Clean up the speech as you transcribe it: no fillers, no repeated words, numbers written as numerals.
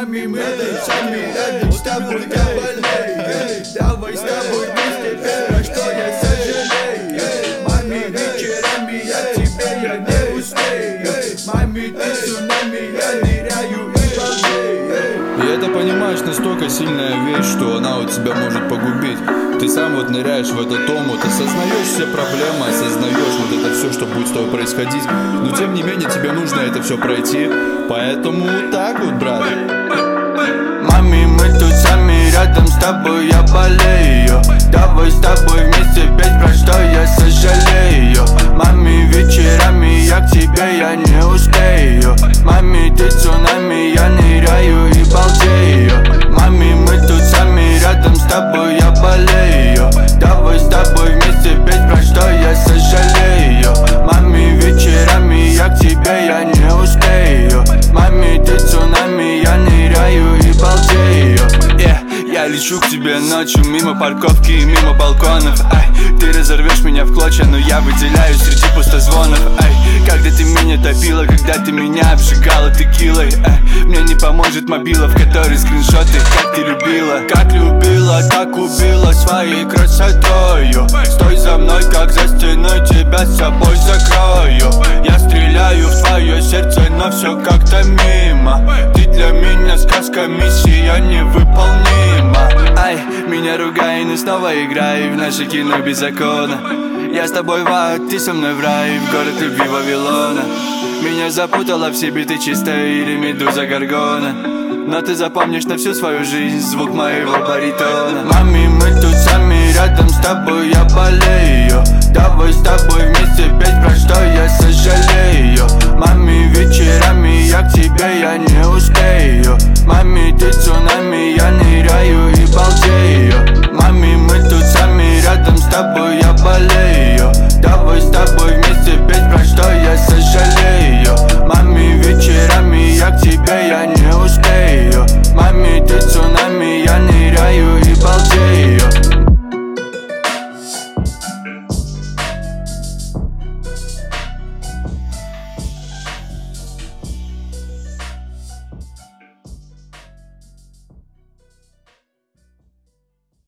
Мами, мы сами рядом с тобой, я болею. Давай с тобой вместе петь, про что я сожалею. Мами, вечерами я тебе не успею. Мами, ты цунами, я ныряю и балдею. И это, понимаешь, настолько сильная вещь, что она у тебя может погубить. Ты сам вот ныряешь в этот омут, осознаешь все проблемы, осознаешь вот это все, что будет с тобой происходить. Но тем не менее тебе нужно это все пройти. Поэтому так вот, брат. Мами, мы тут сами рядом с тобой, я болею. Давай с тобой вместе петь, про что я сожалею. Мами, вечерами я к тебе, я не успею. Мами, ты цунами, я ныряю и балдею. Мами, мы тут сами рядом с тобой, я болею. Давай с тобой вместе петь, про что я сожалею. Мами, вечерами я к тебе, я не успею. Мами, ты цунами, я ныряю и балдею. Я лечу к тебе ночью, мимо парковки и мимо балконов. Ты разорвешь меня в клочья, но я выделяюсь среди пустозвонов. Когда ты меня топила, когда ты меня обжигала текилой. Мне не поможет мобила, в которой скриншоты, как ты любила. Как любила, так убила своей красотою. Стой за мной, как за стеной, тебя с собой закрою. Я стреляю в твое сердце, но все как-то мимо. Ты для меня сказка, миссия невыполнима. Меня ругай, но снова играй в наше кино без закона. Я с тобой в ад, ты со мной в рай, в город любви Вавилона. Меня запутала в себе ты чистая или медуза Горгона. Но ты запомнишь на всю свою жизнь звук моего баритона. Мами, мы тут сами рядом с тобой, я болею. Давай с тобой вместе петь, про что я сожалею. Мами, вечерами я к тебе, я не успею.